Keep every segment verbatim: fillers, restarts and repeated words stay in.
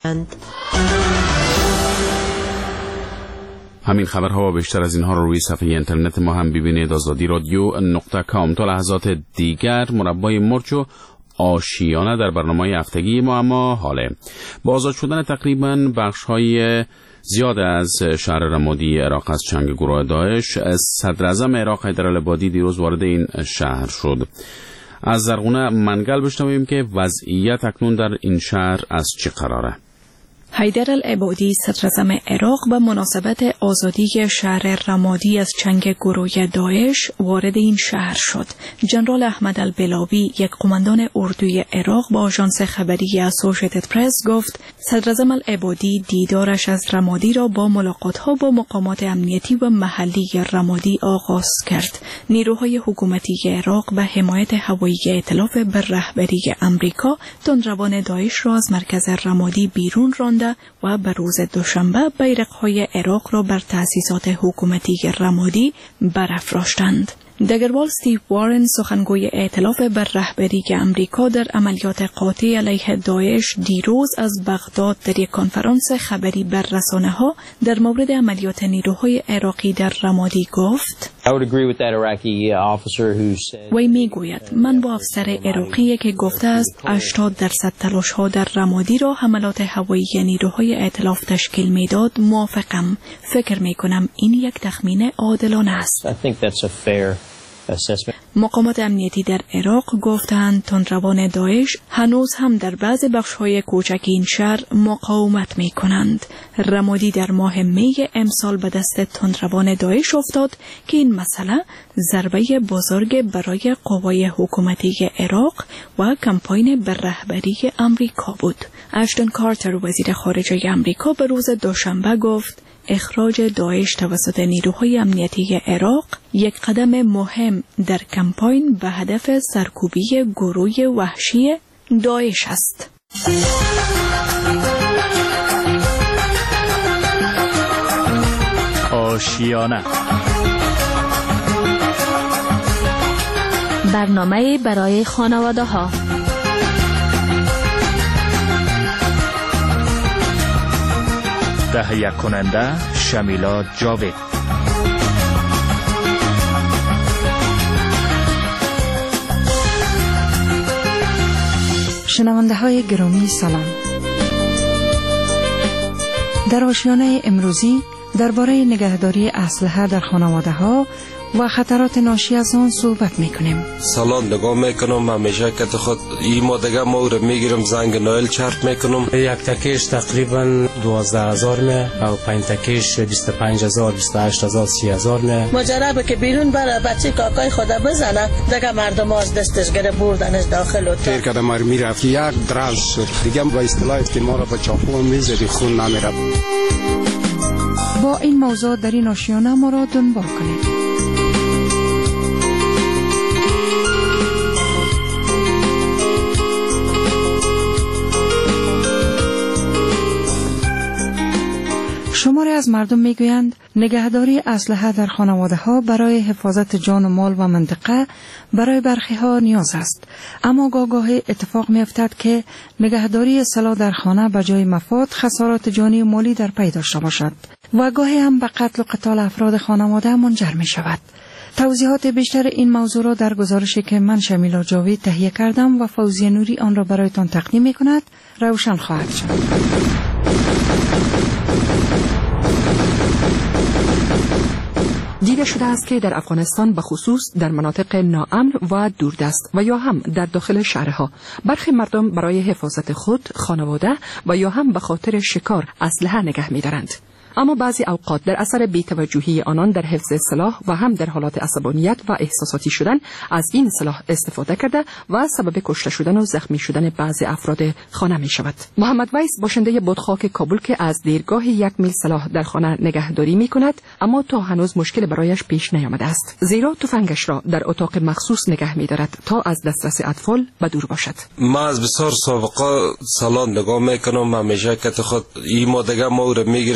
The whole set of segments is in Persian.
همین خبرها و بیشتر از اینها رو روی صفحه اینترنت ما هم ببینید، آزادی رادیو نقطه کام. تا لحظات دیگر مربای مرچ و آشیانه در برنامه هفتگی ما. اما حاله با آزاد شدن تقریبا بخش‌های زیاد از شهر رمادی عراق از چنگ گروه داعش، صدر اعظم عراق حیدر العبادی دیروز وارد این شهر شد. از زرغونه منگل بشنویم که وضعیت اکنون در این شهر از چه قراره. حیدر العبادی صدر اعظم عراق به مناسبت آزادی شهر رمادی از چنگ گروه داعش وارد این شهر شد. جنرال احمد البلاوی، یک قماندان اردوی عراق، با آژانس خبری اسوشیتد پرس گفت صدر اعظم العبادی دیدارش از رمادی را با ملاقات‌ها با مقامات امنیتی و محلی رمادی آغاز کرد. نیروهای حکومتی عراق به حمایت هوایی ائتلاف بر رهبری امریکا تندروان داعش را از مرکز رمادی بیرون راند و به روز دوشنبه بیرق‌های عراق را بر تأسیسات حکومتی رمادی برافراشتند. دگروال استیو وارن، سخنگوی ائتلاف بر رهبری امریکا در عملیات قاطع علیه داعش، دیروز از بغداد در یک کنفرانس خبری بر رسانه‌ها در مورد عملیات نیروهای عراقی در رمادی گفت: وی میگوید من با افسر عراقی که گفته است هشتاد درصد تلاش‌ها در رمادی را حملات هوایی نیروهای ائتلاف تشکیل میداد موافقم. فکر میکنم این یک تخمین عادلانه است. مقامات امنیتی در عراق گفتند تندروان داعش هنوز هم در بعض بخش‌های کوچک این شهر مقاومت می‌کنند. رمادی در ماه می امسال به دست تندروان داعش افتاد که این مسئله ضربه بزرگ برای قوای حکومتی عراق و کمپاین بر رهبری امریکا بود. اشتون کارتر، وزیر خارجه امریکا، به روز دوشنبه گفت اخراج داعش توسط نیروهای امنیتی عراق یک قدم مهم در کمپاین به هدف سرکوبی گروه وحشی داعش است. آشیانه، برنامه برای خانواده ها. تهیه کننده شمیلا جاوید. شنونده های گرامی سلام. در آشیانه امروزی درباره نگهداری اسلحه در خانواده ها و خطرات ناشی از آن صحبت میکنیم. سالان نگاه میکنم همیشه که خود این ما دیگه ما رو میگیرم زنگ نایل چرت میکنم. یک تکیش تقریبا دوازده هزار می او پنج تکیش بیست و پنج هزار بیست و هشت هزار سی هزار می. مجربه که بیرون بره بچه کاکای خدا بزنه دیگه مردم از دستش گره بردنش داخل اتاق. تیر کده مار میرفت یک دراز شد دیگه با اصطلاح که ما را با چاقو میزدی خون نمیرفت. با این موضوع در این آشیانه ما را دنبال کنید. شماری از مردم میگویند نگهداری اسلحه در خانواده ها برای حفاظت جان و مال و منطقه برای برخی ها نیاز است، اما گاهی اتفاق می افتد که نگهداری سلاح در خانه به جای مفاد خسارات جانی و مالی در پی داشته باشد و گاهی هم به قتل و قتال افراد خانواده منجر می شود. توضیحات بیشتر این موضوع را در گزارشی که من شمیلا جاوید تهیه کردم و فوزیه نوری آن را برایتان تقدیم می کند روشن خواهد شد. دیده شده است که در افغانستان به خصوص در مناطق ناامن و دوردست و یا هم در داخل شهرها برخی مردم برای حفاظت خود، خانواده و یا هم به خاطر شکار اسلحه نگه می‌دارند. اما بعضی اوقات در اثر بی‌توجهی آنان در حفظ سلاح و هم در حالات عصبانیت و احساساتی شدن از این سلاح استفاده کرده و سبب کشته شدن و زخمی شدن بعضی افراد خانه می شود. محمد ویس، باشنده بادخاک کابل که از دیرگاه یک میل سلاح در خانه نگهداری می کند، اما تا هنوز مشکل برایش پیش نیامده است، زیرا تفنگش را در اتاق مخصوص نگه می دارد تا از دسترس اطفال به دور باشد. من از بسیار سابقه سالان نگاه می کنم همیشه که خود این ما دیگه ما رو میگیرم زنگ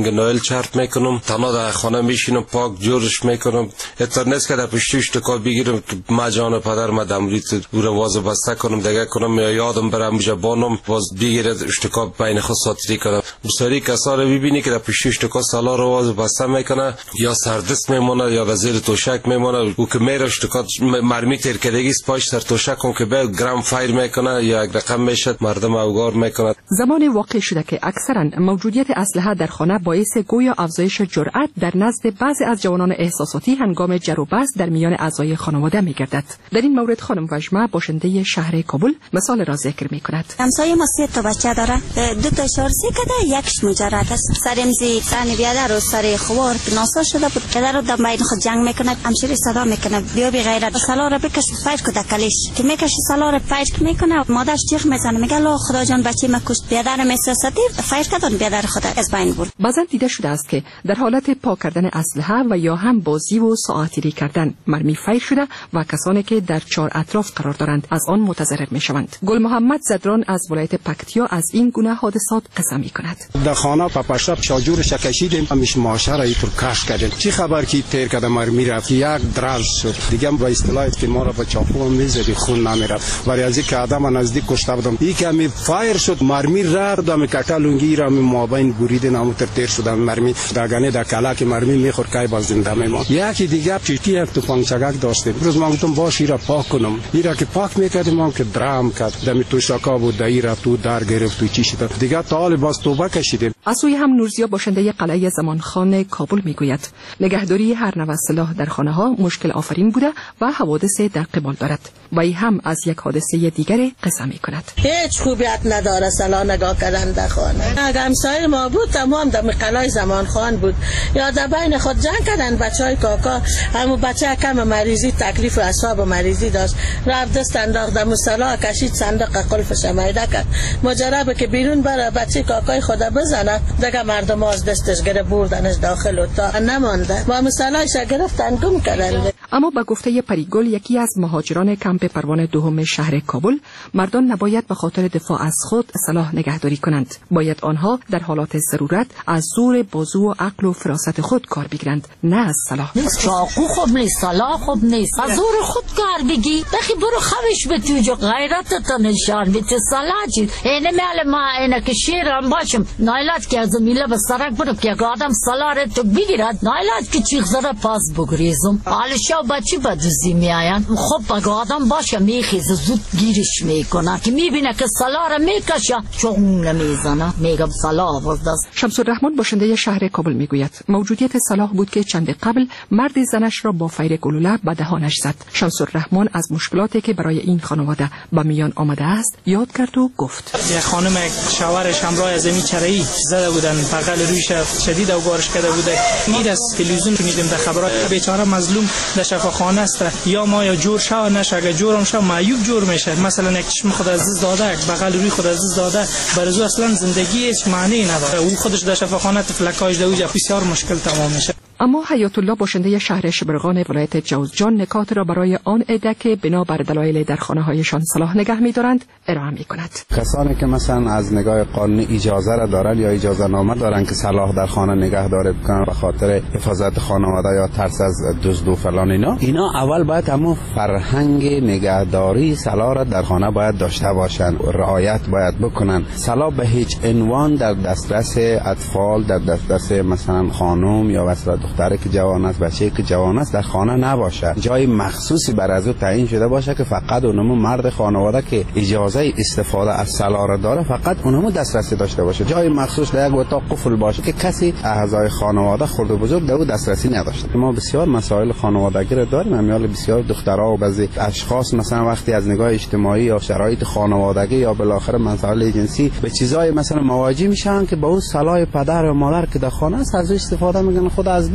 زنگ نایل چرت میکنم، تنها در خانه میشینم پاک جورش میکنم. اتر نیست که در پشتیش تکا بگیرم ما جان پدر ما دمریت او رو واز بسته کنم دیگه کنم یا یادم برم میشه بانم واز بگیره اشتکا بین خود ساتری کنم. بسیاری کسا رو ببینی که در پشتیش تکا سالا رو واز بسته میکنه یا سردست میمونه یا وزیر توشک میمونه او که میره اشتکا مرمی تیر کردگی پاش سر توشک کن که به گرام فایر میکنه یا یک رقم میشد مردم اوگار میکنه. زمان واقع شده که اکثرا موجودیت اسلحه در خانه باعث گویا افزایش جرأت در نزد بعضی از جوانان احساساتی هنگام جر و بحث در میان اعضای خانواده میگردد. در این مورد خانم وجمه باشنده شهر کابل مثال را ذکر میکند. همسایه ما سه تا بچه داره، دو تا شارسی کده، یکش مجرد است. سرمزی زن بیادر و سر خوار ناسا شده بود، پدر رو دم بین خود جنگ میکنه، همشیری صدا میکنه بیا بی غیرت سلا رو بکش فایر کده کلیش که میکشه سلا رو فایر میکنه، مادرش جیغ میزنه میگه الله خدا جان بچه ما کشت، بیادر مسیاستی فایر کردن بیادر خدا از بین برد. بعضا دیده شده است که در حالت پاک کردن اسلحه و یا هم بازی و ساعتیری کردن مرمی فایر شده و کسانی که در چهار اطراف قرار دارند از آن متضرر میشوند. گل محمد زدران از ولایت پکتیا از این گونه حادثات قصه میکند. در خانه پاپشاب شاجور شکشیدیم، همیش ماشره اینطور کش کردیم. چی خبر کی تیر کده مرمی رفت یک دراز شد دیگه با اصطلاح که ما را با چاقو میزدی خون نمیرفت. برای از اینکه آدم نزدیک کشته بودم این که می فایر شد مرمی رفت دم کتالونگی را می مابین بریدن امو تر تیر شدن مرمی داگانه دا کلا که مرمی میخور کای باز زنده میمون. یکی دیگه چیتی یک تو پنچگک داشتیم. روز ما گفتم باش ایرا پاک کنم، ایرا که پاک میکردیم ما که درام کرد دمی تو شاکا بود دایرا تو در گرفت تو چی شد دیگه طال باز توبه کشیدیم. اسوی هم نورزیا باشنده قلعه زمانخان کابل میگوید نگهداری هر نوع سلاح در خانه ها مشکل آفرین بوده و حوادث در قبال دارد. و ای هم از یک حادثه دیگر قصه میکند. هیچ خوبیت نداره سلاح نگاه کردن در خانه. اگه همسایه ما بود تمام در قلعه زمانخان بود یا در بین خود جنگ کردن بچهای کاکا، همو بچه کم مریضی تکلیف اعصاب مریضی داشت رفت دست انداخت در سلاح کشید صندوق قلفش میده کرد مجربه که بیرون بره بچه کاکای خدا بزنه دیگه مردم از دستش گرفت بردنش داخل اتاق نمانده با مسئلهش گرفتن گم کردن. اما با گفته پریگل یکی از مهاجران کمپ پروانه دوم شهر کابل، مردان نباید به خاطر دفاع از خود سلاح نگهداری کنند، باید آنها در حالات ضرورت از زور بازو و عقل و فراست خود کار بگیرند نه از سلاح. چاقو خوب نیست، سلاح خوب نیست، از زور خود کار بگی بخی برو خوش به توجه غیرتت نشان بیت سلاح چید اینه میال ما اینه که شیرم باشم نایلات که از میله به سرک برو که آدم سلاح رو تو بگیرد نایلات که چیخ زره پاس بگریزم حالشا بچی بدوزی میاین خب بگه آدم باشه میخیزه زود گیرش میکنه که میبینه که سلاح رو میکشه چون نمیزنه میگم سلاح وزدست. شمس الرحمن باشنده شهر کابل میگوید موجودیت سلاح بود که چند قبل مرد زنش را با فیر گلوله به دهانش زد. شمس الرحمن از مشکلاتی که برای این خانواده به میان آمده است یاد کرد و گفت یک خانم شوهرش همراه از زمین چرایی زده بودن بغل رویش شدید اوگارش کرده بوده. این از تلویزیون شنیدیم در خبرات بیچاره مظلوم در شفاخانه است یا ما یا جور شو نشه اگه جورم شو معیوب جور میشه مثلا یک چشم خود عزیز داده بغل روی خود عزیز داده برزو اصلا زندگی هیچ معنی نداره او خودش در شفاخانه تفلکاش دوجا بسیار مشکل تمام میشه. اما حیات الله باشنده شهر شبرغان ولایت جوزجان نکات را برای آن عده که بنا بر دلایل در خانه هایشان سلاح نگه می‌دارند ارائه می‌کند. کسانی که مثلا از نگاه قانونی اجازه را دارند یا اجازه نامه دارند که سلاح در خانه نگه داره بکنن به خاطر حفاظت خانواده یا ترس از دزد و فلان اینا اینا اول باید همون فرهنگ نگهداری سلاح را در خانه باید داشته باشند رعایت باید بکنن. سلاح به هیچ عنوان در دسترس اطفال در دسترس مثلا خانم یا مثلا دختری که جوان است بچه‌ای که جوان است در خانه نباشه. جای مخصوصی بر از او تعیین شده باشه که فقط اونمو مرد خانواده که اجازه استفاده از سلاح را داره فقط اونمو دسترسی داشته باشه. جای مخصوص در یک اتاق قفل باشه که کسی اعضای خانواده خرد و بزرگ در او دسترسی نداشته. ما بسیار مسائل خانوادگی را داریم. امیال بسیار دخترها و بعضی اشخاص مثلا وقتی از نگاه اجتماعی یا شرایط خانوادگی یا بالاخره مسائل جنسی به چیزای مثلا مواجه میشن که با اون سلاح پدر و مادر که در خانه است از استفاده میکنن خود از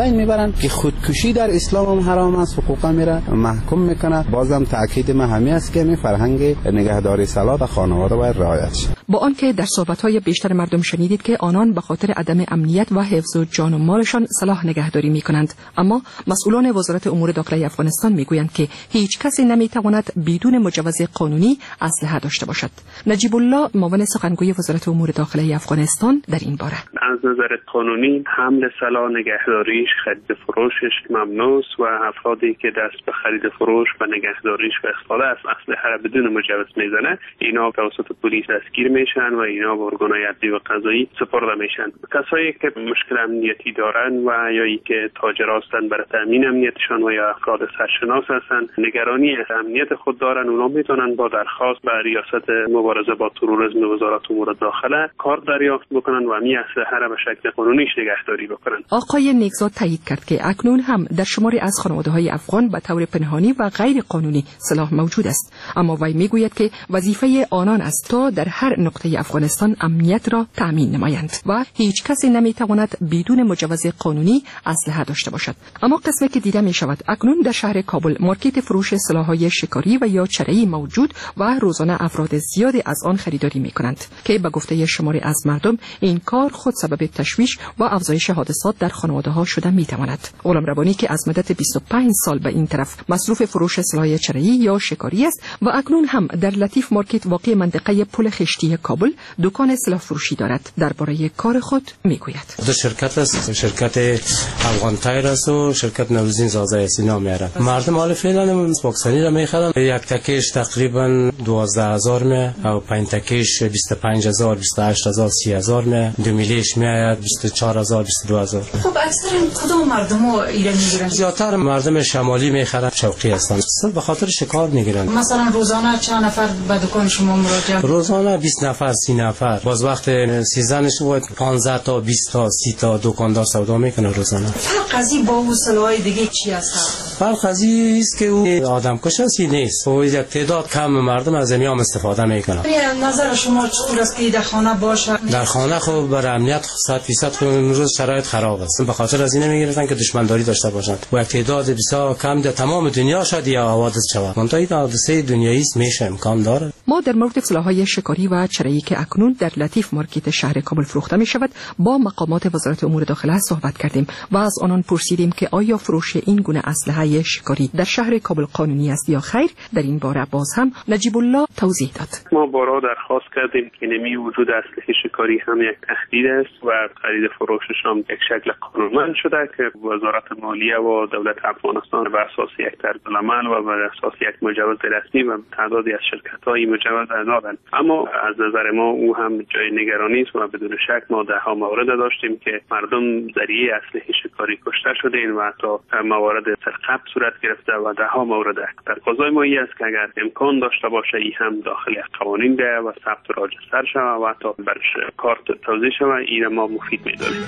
بین میبرن که خودکشی در اسلام هم حرام است، حقوق میره محکوم میکنه. بازم تاکید من همین است که می فرهنگ نگهداری سلاح و خانواده باید رعایت شه. با آنکه در صحبت‌های بیشتر مردم شنیدید که آنان به خاطر عدم امنیت و حفظ جان و مالشان سلاح نگهداری می‌کنند، اما مسئولان وزارت امور داخلی افغانستان میگویند که هیچ کسی نمی‌تواند بدون مجوز قانونی اسلحه داشته باشد. نجیب الله معاون سخنگوی وزارت امور داخلی افغانستان در این باره: از نظر قانونی حمل سلاح، نگهداریش، خرید فروشش ممنوع است و افرادی که دست به خرید فروش و نگهداریش و استفاده از اسلحه را بدون مجوز میزنه، اینا توسط پلیس دستگیر میشن و اینا به ارگان‌های عدلی و قضایی سپرده میشن. کسایی که مشکل امنیتی دارن و یا ای که تاجر هستن برای تامین امنیتشان و یا افراد سرشناس هستن، نگرانی از امنیت خود دارن، اونا میتونن با درخواست به ریاست مبارزه با تروریسم وزارت امور داخله کارت دریافت بکنن و می اسلحه را به شکل قانونیش نگهداری بکنن. آقای نیکزاد تایید کرد که اکنون هم در شماری از خانواده‌های افغان به طور پنهانی و غیر قانونی سلاح موجود است، اما وی میگوید که وظیفه آنان است تا در هر نقطه افغانستان امنیت را تأمین نمایند و هیچ کسی نمیتواند بدون مجوز قانونی اسلحه داشته باشد. اما قسمی که دیده می شود اکنون در شهر کابل مارکت فروش سلاح‌های شکاری و یا چرایی موجود و روزانه افراد زیادی از آن خریداری می کنند که به گفته شماری از مردم این کار خود سبب تشویش و افزایش حادثات در خانواده‌ها شده می تواند. غلام ربانی که از مدت بیست و پنج سال به این طرف مصروف فروش سلاح چرایی یا شکاری است و اکنون هم در لطیف مارکت واقع منطقه پل خشتی کابل دکان سلاح فروشی دارد، درباره کار خود میگوید: دو شرکت است، شرکت افغان تایر است و شرکت نوروزین زازه است. اینا میارن مردم حال فعلا اسپاکسانی را میخرن. یک تکیش تقریبا دوازده هزار می او پنج تکیش بیست و پنج هزار، بیست و هشت هزار، سی هزار می، دو میلیش میاد بیست و چهار هزار، بیست و دو هزار. خب اکثرا کدوم مردمو ایران میگیرن؟ زیادتر مردم شمالی میخرن، شوقی هستن، به خاطر شکار میگیرن. مثلا روزانه چند نفر به دکان شما مراجعه؟ روزانه بیست نفر، سی نفر. باز وقت سیزنش بود پانزده تا بیست تا سی تا دکاندار سودا میکنه روزانه. فرق از این با اون سلاح دیگه چی هست؟ فرق از این است که او آدم کشی نیست. او یک تعداد کم مردم از زمین استفاده میکنن. نظر شما چطور است که در خانه باشه؟ در خانه خب برای امنیت صد درصد خب امروز شرایط خراب است. به خاطر از این میگیرن که دشمنداری داشته باشند. و یک تعداد بسیار کم در تمام دنیا شاید یا حوادث شود. منتها حادثه دنیایی است، میشه امکان داره. ما در مورد سلاح‌های شکاری و چرایی که اکنون در لطیف مارکت شهر کابل فروخته می شود با مقامات وزارت امور داخله صحبت کردیم و از آنان پرسیدیم که آیا فروش این گونه اسلحه شکاری در شهر کابل قانونی است یا خیر. در این باره باز هم نجیب الله توضیح داد: ما بارها درخواست کردیم که نمی وجود اسلحه شکاری هم یک تهدید است و خرید فروشش هم یک شکل قانونمند شده که وزارت مالیه و دولت افغانستان بر اساس یک طرزالعمل و بر اساس یک مجوز رسمی و تعدادی از شرکت‌های مجوز دادند. اما از نظر ما او هم جای نگرانی است و بدون شک ما ده ها مورد داشتیم که مردم ذریعه اسلحه شکاری کشته شدند و حتی موارد سرقت صورت گرفته و ده ها مورد در قضای ما ای است که اگر امکان داشته باشه ای هم داخل قوانین ده و ثبت و راجستر شود و حتی برش کارت توزیع شود، این ما مفید می‌دانیم.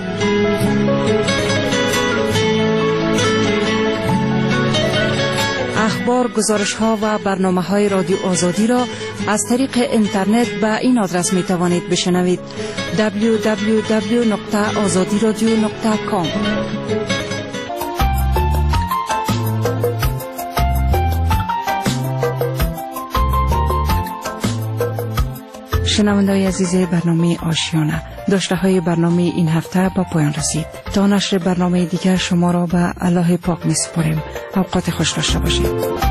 اخبار، گزارش‌ها و برنامه‌های رادیو آزادی را از طریق اینترنت به این آدرس می‌توانید بشنوید: دبلیو دبلیو دبلیو دات آزادی رادیو دات کام. شنونده‌های عزیز برنامه آشیانه، داشته‌های برنامه این هفته با پایان رسید. تا نشر برنامه دیگر شما را به الله پاک می‌سپاریم. اوقات خوش داشته باشید.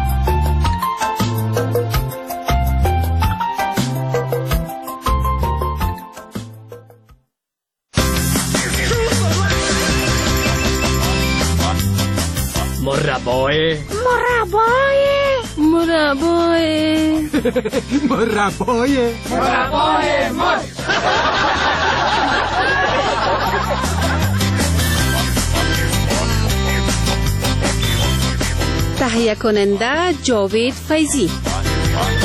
مربای مربای مربای مربای مربای مر تهیه کننده جاوید فیضی.